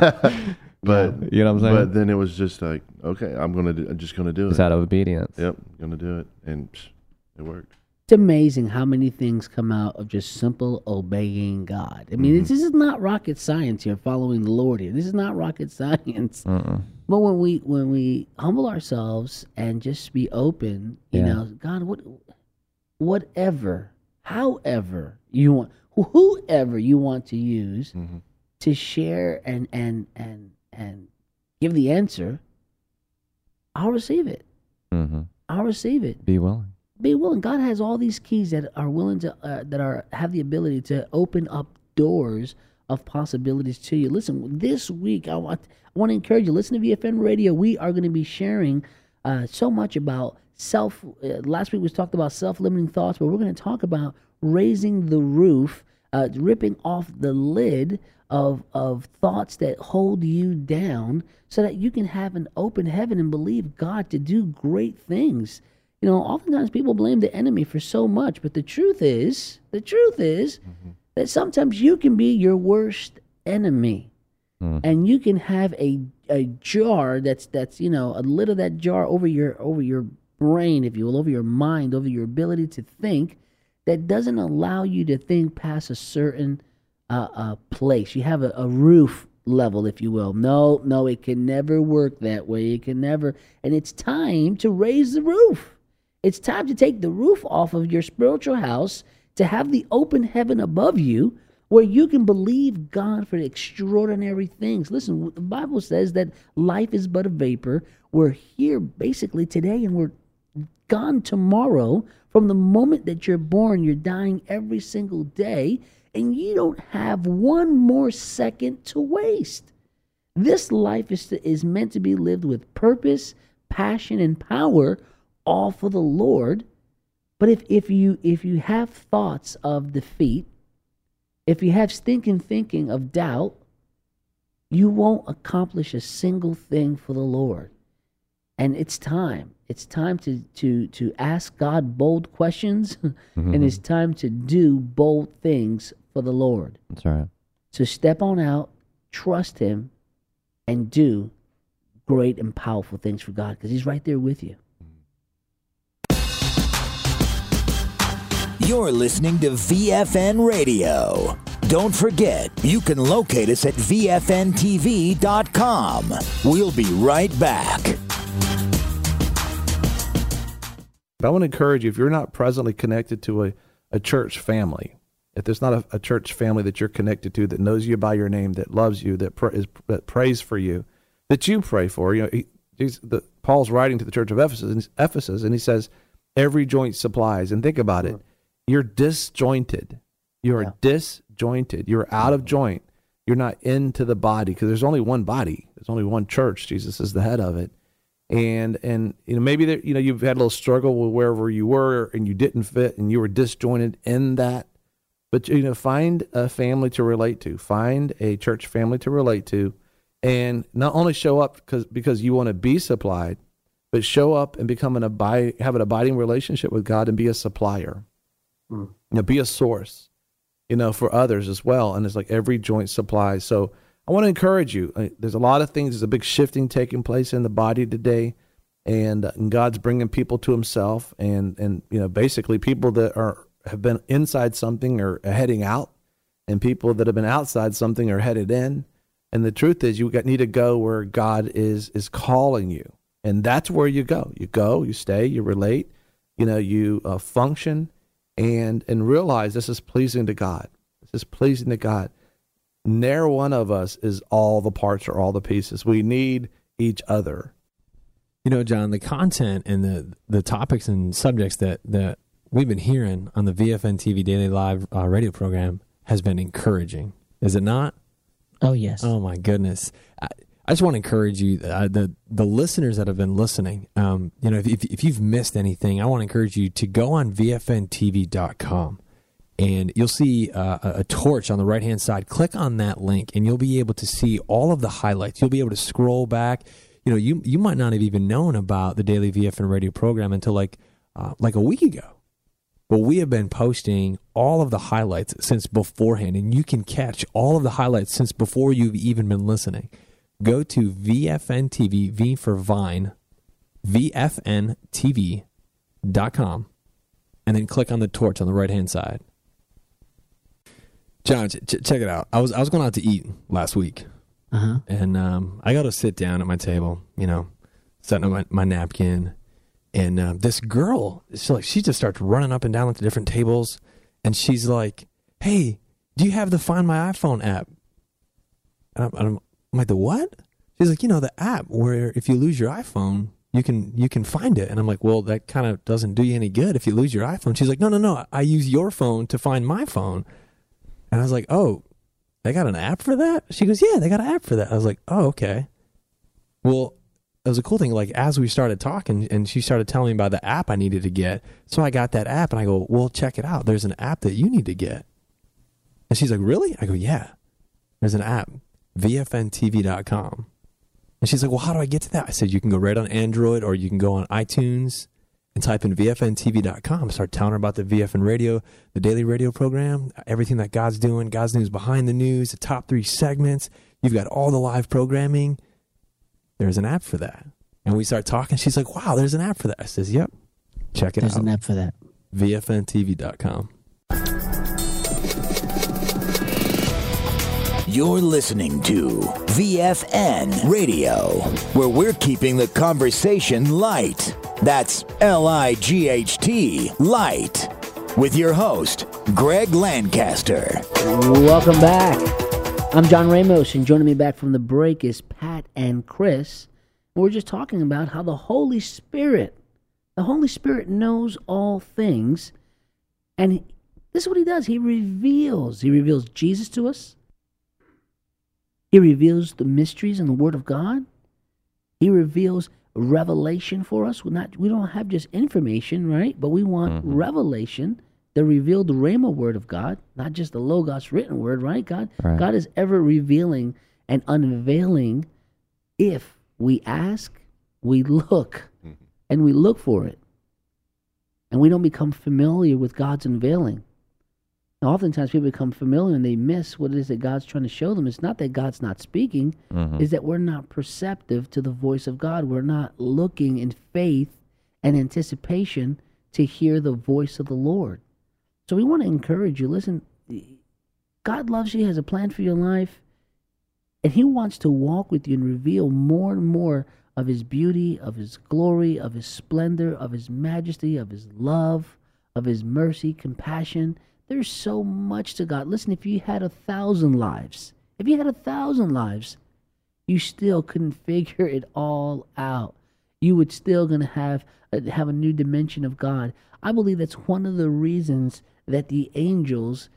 But you know what I'm saying? But then it was just like, okay, I'm gonna do, I'm just gonna do it's it. It's out of obedience. Yep, gonna do it, and psh, it worked. It's amazing how many things come out of just simple obeying God. I mean, mm-hmm. this, this is not rocket science here. Following the Lord here. This is not rocket science. Mm-mm. But when we when we humble ourselves and just be open, you yeah. know, God, what, whatever, however you want, whoever you want to use mm-hmm. to share and and and and give the answer, I'll receive it. Mm-hmm. I'll receive it. Be willing. Be willing. God has all these keys that are willing to uh, that are have the ability to open up doors of possibilities to you. Listen, this week I want I want to encourage you. Listen to V F N Radio. We are going to be sharing uh, so much about self. Uh, last week we talked about self-limiting thoughts, but we're going to talk about raising the roof, uh, ripping off the lid of of thoughts that hold you down, so that you can have an open heaven and believe God to do great things. You know, oftentimes people blame the enemy for so much, but the truth is, the truth is mm-hmm. that sometimes you can be your worst enemy, mm. and you can have a a jar that's that's you know a lid of that jar over your over your brain, if you will, over your mind, over your ability to think, that doesn't allow you to think past a certain uh, uh, place. You have a, a roof level, if you will. No, no, it can never work that way. It can never, and it's time to raise the roof. It's time to take the roof off of your spiritual house, to have the open heaven above you where you can believe God for extraordinary things. Listen, the Bible says that life is but a vapor. We're here basically today and we're gone tomorrow. From the moment that you're born, you're dying every single day, and you don't have one more second to waste. This life is, to, is meant to be lived with purpose, passion, and power, all for the Lord. But if, if you if you have thoughts of defeat, if you have stinking thinking of doubt, you won't accomplish a single thing for the Lord. And it's time. It's time to to to ask God bold questions, mm-hmm. and it's time to do bold things for the Lord. That's right. So step on out, trust Him, and do great and powerful things for God, because He's right there with you. You're listening to V F N Radio. Don't forget, you can locate us at V F N T V dot com. We'll be right back. I want to encourage you, if you're not presently connected to a, a church family, if there's not a, a church family that you're connected to that knows you by your name, that loves you, that, pr- is, that prays for you, that you pray for, you know, he, he's, the, Paul's writing to the church of Ephesus, Ephesus, and he says, every joint supplies. And think about it. You're disjointed. You're yeah. disjointed. You're out of joint. You're not into the body, because there's only one body. There's only one church. Jesus is the head of it. And, and you know, maybe there, you know, you've had a little struggle with wherever you were and you didn't fit and you were disjointed in that. But, you know, find a family to relate to. Find a church family to relate to. And not only show up because, because you want to be supplied, but show up and become an abide, have an abiding relationship with God and be a supplier. Mm. You know, be a source, you know, for others as well. And it's like every joint supplies. So I want to encourage you. There's a lot of things. There's a big shifting taking place in the body today, and, uh, and God's bringing people to Himself. And and you know, basically, people that are have been inside something are heading out, and people that have been outside something are headed in. And the truth is, you got, need to go where God is is calling you, and that's where you go. You go, you stay, you relate, you know, you uh, function, and and realize this is pleasing to God. This is pleasing to God. Ne'er one of us is all the parts or all the pieces. We need each other. You know, John, the content and the the topics and subjects that, that we've been hearing on the V F N T V Daily Live uh, radio program has been encouraging. Is it not? Oh, yes. Oh, my goodness. I, I just want to encourage you, uh, the the listeners that have been listening, um, you know, if, if if you've missed anything, I want to encourage you to go on V F N T V dot com. And you'll see uh, a torch on the right-hand side. Click on that link, and you'll be able to see all of the highlights. You'll be able to scroll back. You know, you you might not have even known about the Daily V F N Radio program until like uh, like a week ago. But we have been posting all of the highlights since beforehand, and you can catch all of the highlights since before you've even been listening. Go to V F N T V, V for Vine, V F N T V dot com, and then click on the torch on the right-hand side. John, ch- check it out. I was I was going out to eat last week, uh-huh. and um, I got to sit down at my table, you know, setting up my, my napkin, and uh, this girl, she like she just starts running up and down to different tables, and she's like, "Hey, do you have the Find My iPhone app?" And I'm, I'm, I'm like, "The what?" She's like, "You know, the app where if you lose your iPhone, you can you can find it." And I'm like, "Well, that kind of doesn't do you any good if you lose your iPhone." She's like, "No, no, no. I use your phone to find my phone." And I was like, "Oh, they got an app for that?" She goes, "Yeah, they got an app for that." I was like, "Oh, okay." Well, it was a cool thing. Like, as we started talking, and she started telling me about the app I needed to get. So I got that app, and I go, "Well, check it out. There's an app that you need to get." And she's like, "Really?" I go, "Yeah. There's an app, V F N T V dot com. And she's like, "Well, how do I get to that?" I said, "You can go right on Android, or you can go on iTunes and type in V F N T V dot com. Start telling her about the V F N radio, the daily radio program, everything that God's doing, God's news behind the news, the top three segments. You've got all the live programming. There's an app for that." And we start talking. She's like, "Wow, there's an app for that." I says, "Yep, check it there's out. There's an app for that. V F N T V dot com. You're listening to V F N Radio, where we're keeping the conversation light. That's L I G H T, light. with your host, Greg Lancaster. Welcome back. I'm John Ramos, and joining me back from the break is Pat and Chris. And we're just talking about how the Holy Spirit, the Holy Spirit knows all things, and he, this is what he does. He reveals. He reveals Jesus to us. He reveals the mysteries in the Word of God. He reveals revelation for us. We're not, we don't have just information, right? But we want mm-hmm. revelation, the revealed Rhema Word of God, not just the Logos written Word, right? God, right. God is ever revealing and unveiling if we ask, we look, mm-hmm. and we look for it. And we don't become familiar with God's unveiling. Now, oftentimes people become familiar and they miss what it is that God's trying to show them. It's not that God's not speaking, mm-hmm. it's that we're not perceptive to the voice of God. We're not looking in faith and anticipation to hear the voice of the Lord. So we want to encourage you. Listen, God loves you, has a plan for your life, and he wants to walk with you and reveal more and more of his beauty, of his glory, of his splendor, of his majesty, of his love, of his mercy, compassion. There's so much to God. Listen, if you had a thousand lives, if you had a thousand lives, you still couldn't figure it all out. You would still gonna have uh, have a new dimension of God. I believe that's one of the reasons that the angels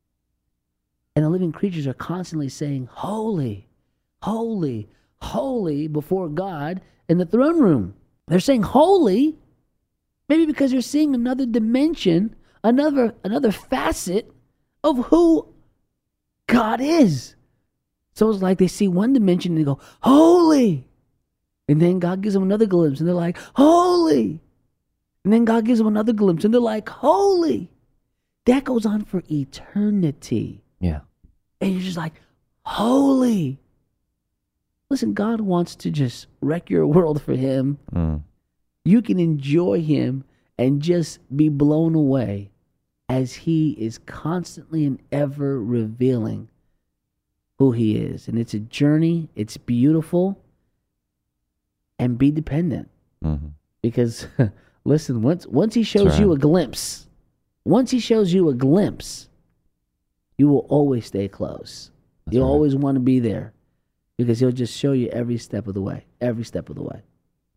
and the living creatures are constantly saying, "Holy, holy, holy," before God in the throne room. They're saying holy, maybe because they're seeing another dimension, another another facet of who God is. So it's like they see one dimension and they go, holy. And then God gives them another glimpse and they're like, holy. And then God gives them another glimpse and they're like, holy. That goes on for eternity. Yeah. And you're just like, holy. Listen, God wants to just wreck your world for him. Mm. You can enjoy him and just be blown away as he is constantly and ever revealing who he is. And it's a journey. It's beautiful. And be dependent. Mm-hmm. Because, listen, once once he shows right. you a glimpse, once he shows you a glimpse, you will always stay close. That's You'll right. always want to be there. Because he'll just show you every step of the way. Every step of the way.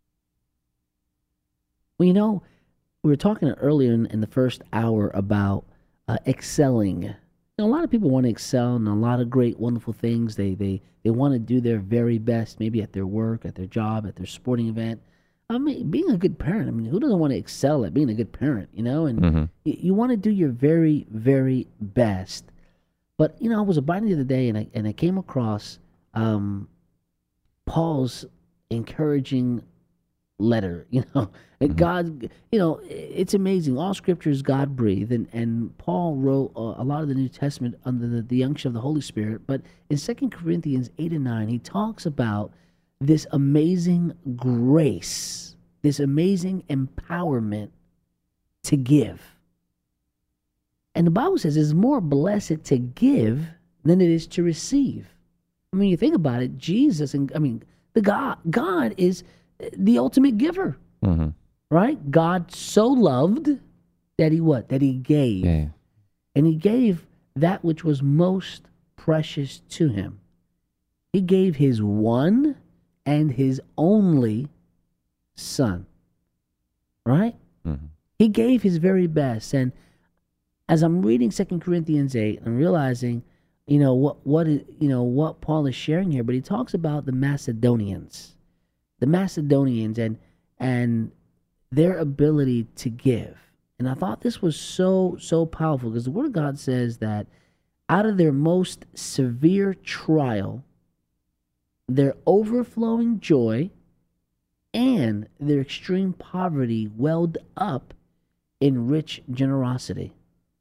Well, you know, we were talking earlier in, in the first hour about uh, excelling. You know, a lot of people want to excel in a lot of great, wonderful things. They they they want to do their very best, maybe at their work, at their job, at their sporting event. I mean, being a good parent, I mean, who doesn't want to excel at being a good parent, you know? And mm-hmm. you, you want to do your very, very best. But, you know, I was abiding the other day, and I, and I came across um, Paul's encouraging letter, you know. Mm-hmm. God, you know, it's amazing. All scripture is God-breathed, and, and Paul wrote uh, a lot of the New Testament under the, the unction of the Holy Spirit. But in Second Corinthians eight and nine, he talks about this amazing grace, this amazing empowerment to give. And the Bible says it's more blessed to give than it is to receive. I mean, you think about it, Jesus, and I mean, the God, God is the ultimate giver. Mm-hmm. Right? God so loved that he what? That he gave. Yeah. And he gave that which was most precious to him. He gave his one and his only son. Right? Mm-hmm. He gave his very best. And as I'm reading Second Corinthians eight, I'm realizing, you know, what what is, you know, what Paul is sharing here, but he talks about the Macedonians. The Macedonians and and their ability to give. And I thought this was so, so powerful because the Word of God says that out of their most severe trial, their overflowing joy and their extreme poverty welled up in rich generosity.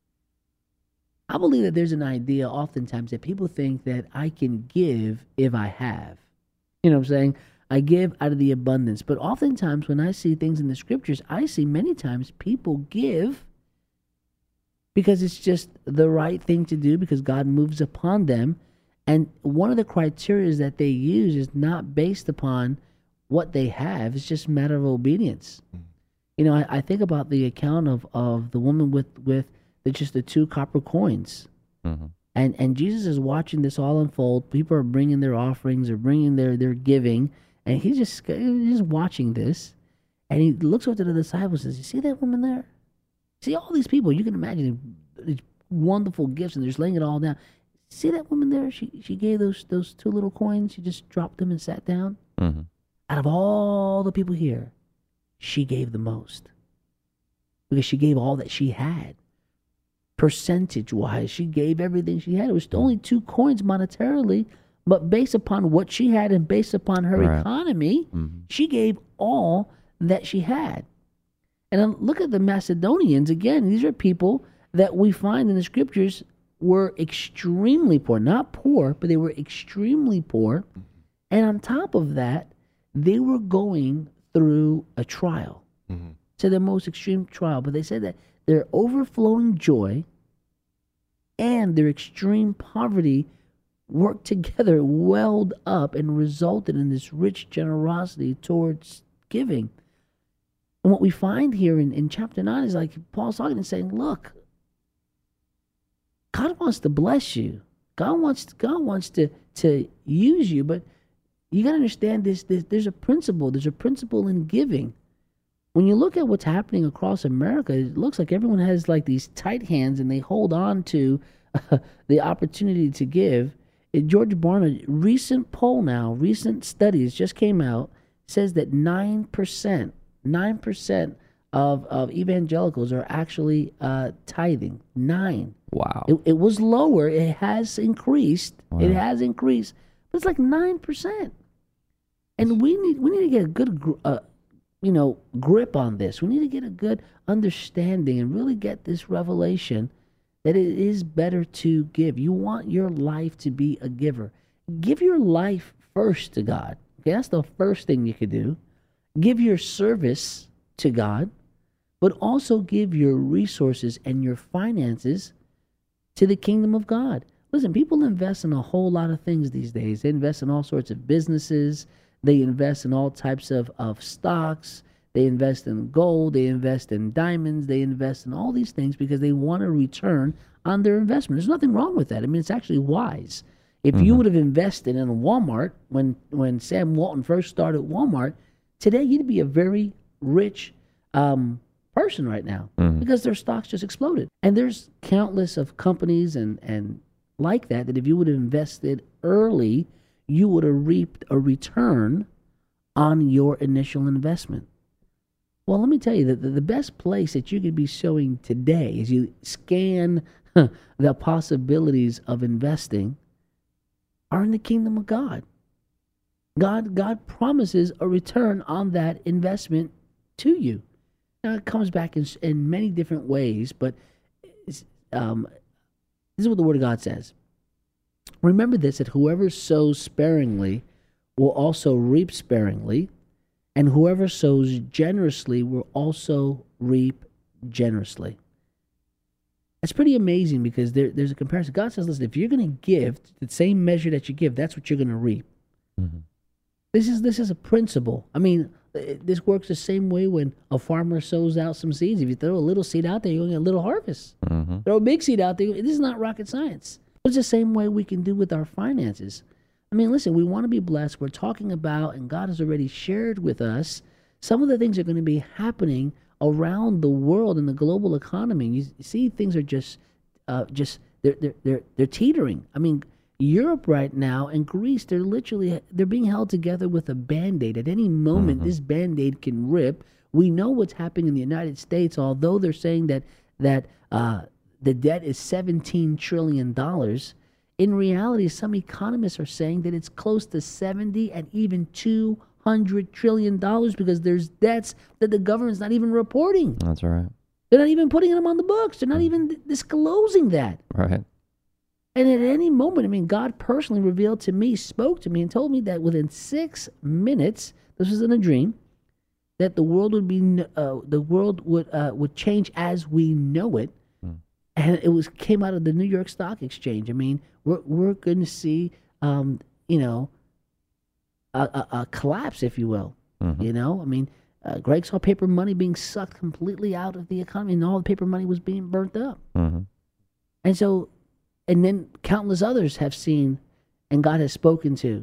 I believe that there's an idea oftentimes that people think that I can give if I have. You know what I'm saying? I give out of the abundance. But oftentimes when I see things in the scriptures, I see many times people give because it's just the right thing to do because God moves upon them. And one of the criteria that they use is not based upon what they have. It's just a matter of obedience. You know, I, I think about the account of, of the woman with, with the, just the two copper coins. Mm-hmm. And and Jesus is watching this all unfold. People are bringing their offerings or bringing their, their giving. And he's just, he's just watching this. And he looks over to the disciples and says, you see that woman there? See all these people, you can imagine these wonderful gifts, and they're just laying it all down. See that woman there? She she gave those those two little coins. She just dropped them and sat down. Mm-hmm. Out of all the people here, she gave the most. Because she gave all that she had. Percentage-wise, she gave everything she had. It was only two coins monetarily, but based upon what she had and based upon her Right. economy, Mm-hmm. she gave all that she had. And then look at the Macedonians. Again, these are people that we find in the scriptures were extremely poor. Not poor, but they were extremely poor. And on top of that, they were going through a trial. Mm-hmm. To their most extreme trial. But they said that their overflowing joy and their extreme poverty worked together, welled up, and resulted in this rich generosity towards giving. And what we find here in, in chapter nine is like Paul's talking and saying, look, God wants to bless you. God wants God wants to, to use you, but you got to understand this, this. There's a principle. There's a principle in giving. When you look at what's happening across America, it looks like everyone has like these tight hands and they hold on to uh, the opportunity to give. Uh, George Barna, recent poll now, recent studies just came out, says that nine percent, nine percent of, of evangelicals are actually uh, tithing. Nine. Wow. It, it was lower. It has increased. Wow. It has increased. But it's like nine percent. And we need we need to get a good gr- uh, you know, grip on this. We need to get a good understanding and really get this revelation that it is better to give. You want your life to be a giver. Give your life first to God. Okay, that's the first thing you could do. Give your service to God, but also give your resources and your finances to the kingdom of God. Listen, people invest in a whole lot of things these days. They invest in all sorts of businesses. They invest in all types of, of stocks. They invest in gold. They invest in diamonds. They invest in all these things because they want a return on their investment. There's nothing wrong with that. I mean, it's actually wise. If mm-hmm. you would have invested in Walmart when, when Sam Walton first started Walmart, today you'd be a very rich um, person right now mm-hmm. because their stocks just exploded. And there's countless of companies and, and like that that if you would have invested early, you would have reaped a return on your initial investment. Well, let me tell you that the best place that you could be sowing today as you scan the possibilities of investing are in the kingdom of God. God, God promises a return on that investment to you. Now, it comes back in, in many different ways, but um, this is what the Word of God says. Remember this, that whoever sows sparingly will also reap sparingly, and whoever sows generously will also reap generously. That's pretty amazing because there, there's a comparison. God says, listen, if you're going to give the same measure that you give, that's what you're going to reap. Mm-hmm. This is this is a principle. I mean, it, this works the same way when a farmer sows out some seeds. If you throw a little seed out there, you're going to get a little harvest. Mm-hmm. Throw a big seed out there. This is not rocket science. It's the same way we can do with our finances. I mean, listen, we want to be blessed. We're talking about, and God has already shared with us, some of the things that are going to be happening around the world in the global economy. You see, things are just, uh, just they're they're they're they're teetering. I mean, Europe right now and Greece, they're literally they're being held together with a Band-Aid. At any moment, mm-hmm. this Band-Aid can rip. We know what's happening in the United States, although they're saying that that. Uh, the debt is seventeen trillion dollars. In reality, some economists are saying that it's close to seventy and even two hundred trillion dollars because there's debts that the government's not even reporting. That's right. They're not even putting them on the books. They're not even disclosing that. Right. And at any moment, I mean, God personally revealed to me, spoke to me, and told me that within six minutes, this was in a dream, that the world would be uh, the world would uh, would change as we know it. And it was came out of the New York Stock Exchange. I mean, we're we're going to see, um, you know, a, a, a collapse, if you will. Mm-hmm. You know, I mean, uh, Greg saw paper money being sucked completely out of the economy, and all the paper money was being burnt up. Mm-hmm. And so, and then countless others have seen, and God has spoken to.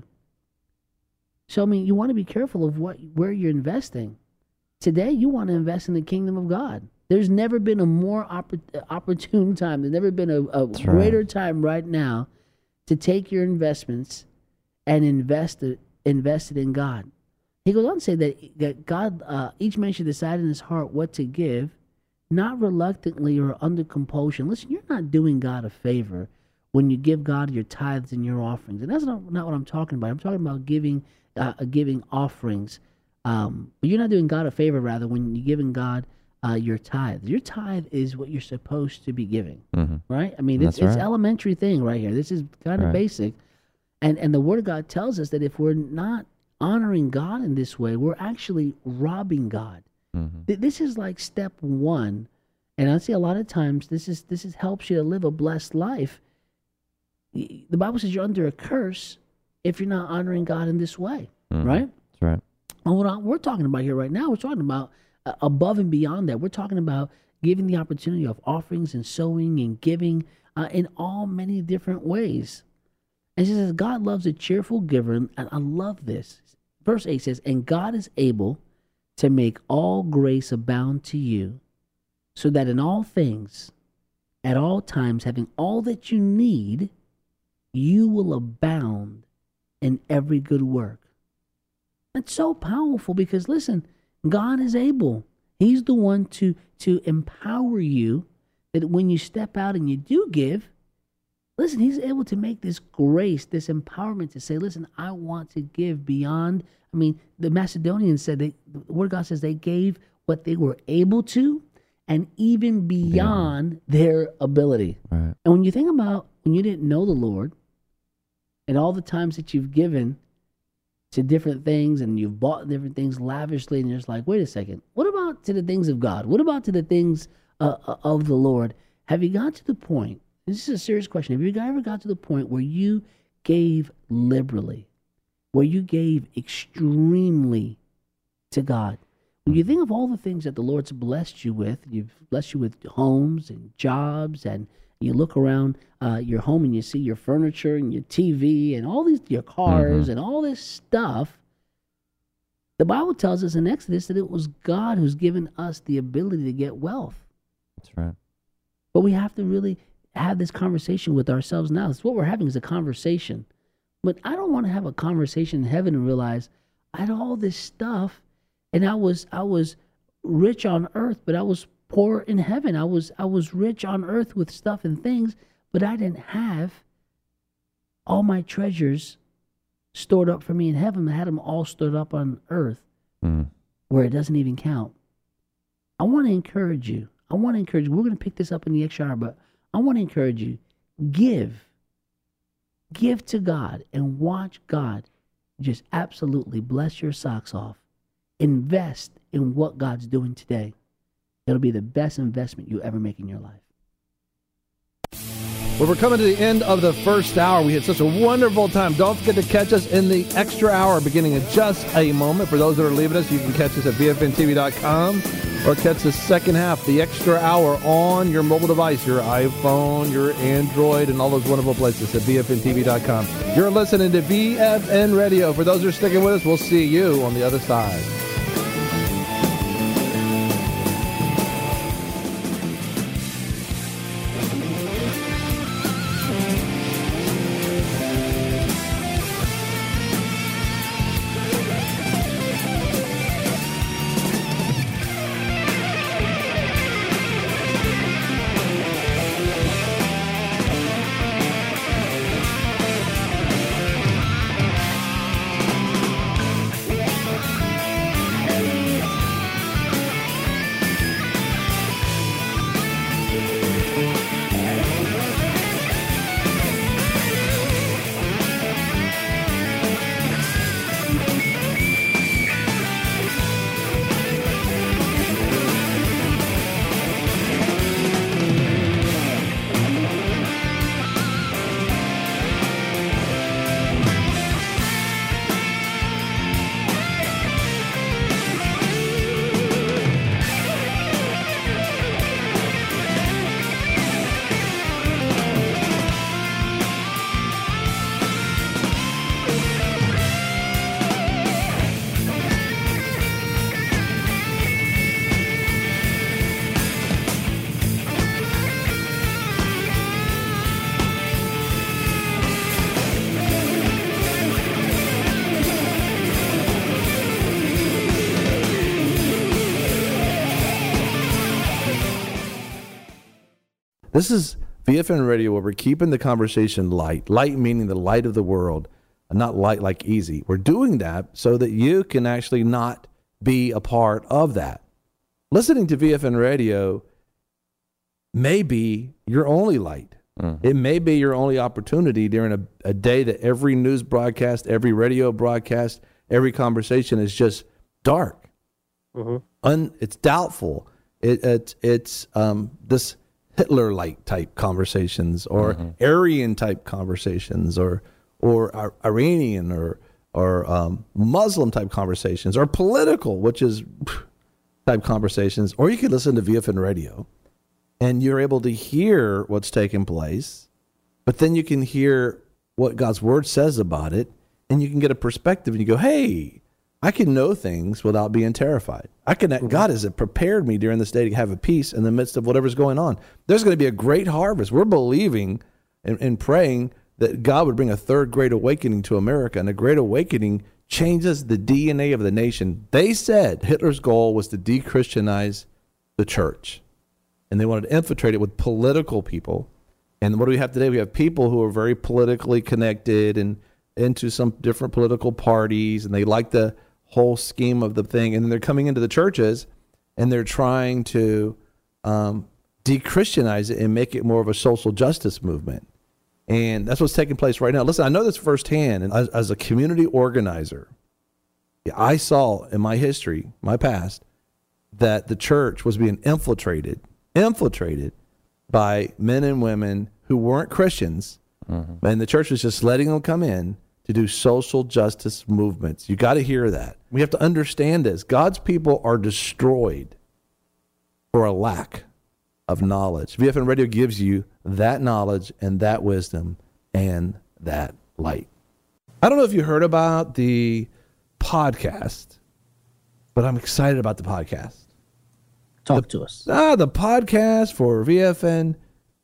So I mean, you want to be careful of what where you're investing. Today, you want to invest in the kingdom of God. There's never been a more oppor- opportune time. There's never been a, a greater right. time right now to take your investments and invest it, invest it in God. He goes on to say that, that God, uh, each man should decide in his heart what to give, not reluctantly or under compulsion. Listen, you're not doing God a favor when you give God your tithes and your offerings. And that's not, not what I'm talking about. I'm talking about giving, uh, giving offerings. Um, but you're not doing God a favor, rather, when you're giving God uh, your tithe. Your tithe is what you're supposed to be giving, Mm-hmm. right? I mean, it's, That's it's right. elementary thing right here. This is kind of Right. basic. And, and the Word of God tells us that if we're not honoring God in this way, we're actually robbing God. Mm-hmm. Th- This is like step one. And I see a lot of times this is this is helps you to live a blessed life. Y- The Bible says you're under a curse if you're not honoring God in this way, Mhm. right? That's right. And what I- we're talking about here right now, we're talking about uh, above and beyond that. We're talking about giving the opportunity of offerings and sowing and giving uh, in all many different ways. And it says, God loves a cheerful giver, and I love this. Verse eight says, and God is able to make all grace abound to you, so that in all things, at all times, having all that you need, you will abound in every good work. That's so powerful because, listen, God is able. He's the one to, to empower you that when you step out and you do give, listen, he's able to make this grace, this empowerment to say, listen, I want to give beyond. I mean, the Macedonians said, they, the Word of God says they gave what they were able to and even beyond their ability. Right. And when you think about when you didn't know the Lord and all the times that you've given to different things and you've bought different things lavishly, and you're just like, wait a second, what about to the things of God? What about to the things uh, of the Lord? Have you got to the point, this is a serious question, have you ever got to the point where you gave liberally, where you gave extremely to God? When you think of all the things that the Lord's blessed you with, you've blessed you with homes and jobs, and you look around uh, your home and you see your furniture and your T V and all these, your cars Mm-hmm. and all this stuff. The Bible tells us in Exodus that it was God who's given us the ability to get wealth. That's right. But we have to really have this conversation with ourselves now. It's what we're having is a conversation. But I don't want to have a conversation in heaven and realize I had all this stuff and I was I was rich on earth, but I was poor in heaven. I was I was rich on earth with stuff and things, but I didn't have all my treasures stored up for me in heaven. I had them all stored up on earth Mm. where it doesn't even count. I want to encourage you. I want to encourage you. We're going to pick this up in the extra hour, but I want to encourage you. Give. Give to God and watch God just absolutely bless your socks off. Invest in what God's doing today. It'll be the best investment you ever make in your life. Well, we're coming to the end of the first hour. We had such a wonderful time. Don't forget to catch us in the extra hour beginning in just a moment. For those that are leaving us, you can catch us at V F N T V dot com or catch the second half, the extra hour, on your mobile device, your iPhone, your Android, and all those wonderful places at V F N T V dot com. You're listening to V F N Radio. For those that are sticking with us, we'll see you on the other side. This is V F N Radio, where we're keeping the conversation light. Light meaning the light of the world, not light like easy. We're doing that so that you can actually not be a part of that. Listening to V F N Radio may be your only light. Mm. It may be your only opportunity during a, a day that every news broadcast, every radio broadcast, every conversation is just dark. Mm-hmm. Un, it's doubtful. It, it, it's um, this Hitler-like type conversations, or mm-hmm. Aryan-type conversations, or or Iranian or or um, Muslim-type conversations, or political, which is type conversations. Or you could listen to V F N Radio, and you're able to hear what's taking place, but then you can hear what God's Word says about it, and you can get a perspective, and you go, hey, I can know things without being terrified. I can. Mm-hmm. God has prepared me during this day to have a peace in the midst of whatever's going on. There's going to be a great harvest. We're believing and, and praying that God would bring a third great awakening to America, and a great awakening changes the D N A of the nation. They said Hitler's goal was to de-Christianize the church, and they wanted to infiltrate it with political people. And what do we have today? We have people who are very politically connected and into some different political parties, and they like the whole scheme of the thing, and then they're coming into the churches and they're trying to um, de-Christianize it and make it more of a social justice movement. And that's what's taking place right now. Listen, I know this firsthand, and as, as a community organizer, I saw in my history, my past, that the church was being infiltrated, infiltrated by men and women who weren't Christians, mm-hmm. and the church was just letting them come in to do social justice movements. You got to hear that. We have to understand this. God's people are destroyed for a lack of knowledge. V F N Radio gives you that knowledge and that wisdom and that light. I don't know if you heard about the podcast, but I'm excited about the podcast. Talk the, to us. Ah, the podcast for V F N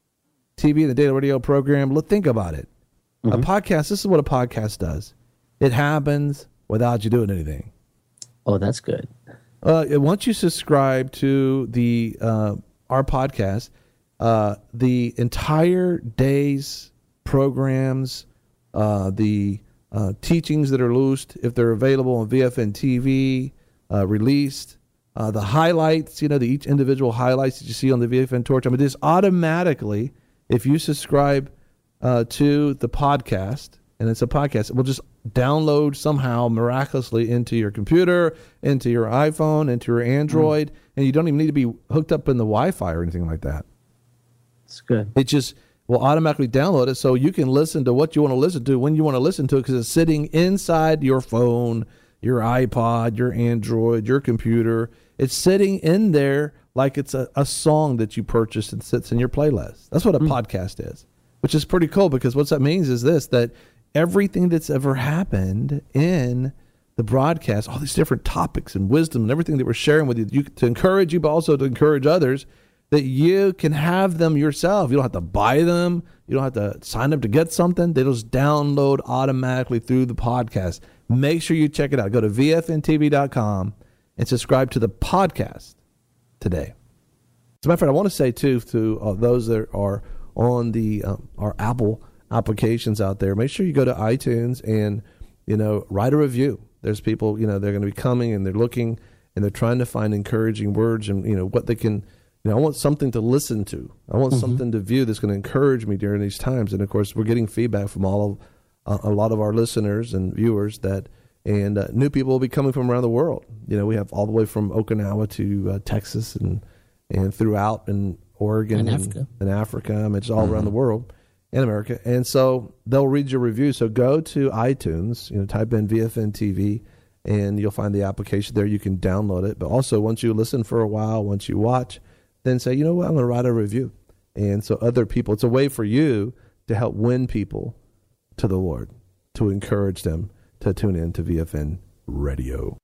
T V and the Daily Radio program. Look, think about it. Mm-hmm. A podcast, this is what a podcast does. It happens without you doing anything. Oh, that's good. Uh, once you subscribe to the uh, our podcast, uh, the entire day's programs, uh, the uh, teachings that are loosed, if they're available on V F N T V, uh, released, uh, the highlights, you know, the each individual highlights that you see on the V F N Torch. I mean, this automatically, if you subscribe Uh, to the podcast, and it's a podcast, it will just download somehow miraculously into your computer, into your iPhone, into your Android, mm. and you don't even need to be hooked up in the Wi-Fi or anything like that. It's good. It just will automatically download it, so you can listen to what you want to listen to when you want to listen to it, because it's sitting inside your phone, your iPod, your Android, your computer. It's sitting in there like it's a, a song that you purchased and sits in your playlist. That's what a mm. podcast is. Which is pretty cool, because what that means is this, that everything that's ever happened in the broadcast, all these different topics and wisdom and everything that we're sharing with you, you to encourage you, but also to encourage others, that you can have them yourself. You don't have to buy them. You don't have to sign up to get something. They just download automatically through the podcast. Make sure you check it out. Go to V F N T V dot com and subscribe to the podcast today. As a matter of fact, I want to say, too, to uh, those that are on the uh, our Apple applications out there, make sure you go to iTunes and, you know, write a review. There's people, you know, they're going to be coming and they're looking and they're trying to find encouraging words and, you know, what they can, you know, I want something to listen to. I want mm-hmm. something to view that's going to encourage me during these times. And of course, we're getting feedback from all of uh, a lot of our listeners and viewers that, and uh, new people will be coming from around the world. You know, we have all the way from Okinawa to uh, Texas and, and throughout and Oregon and, and Africa. and Africa. I mean, it's all mm-hmm. around the world and America. And so they'll read your review. So go to iTunes, you know, type in V F N T V, and you'll find the application there. You can download it. But also, once you listen for a while, once you watch, then say, you know what, I'm going to write a review. And so other people, it's a way for you to help win people to the Lord, to encourage them to tune in to V F N Radio.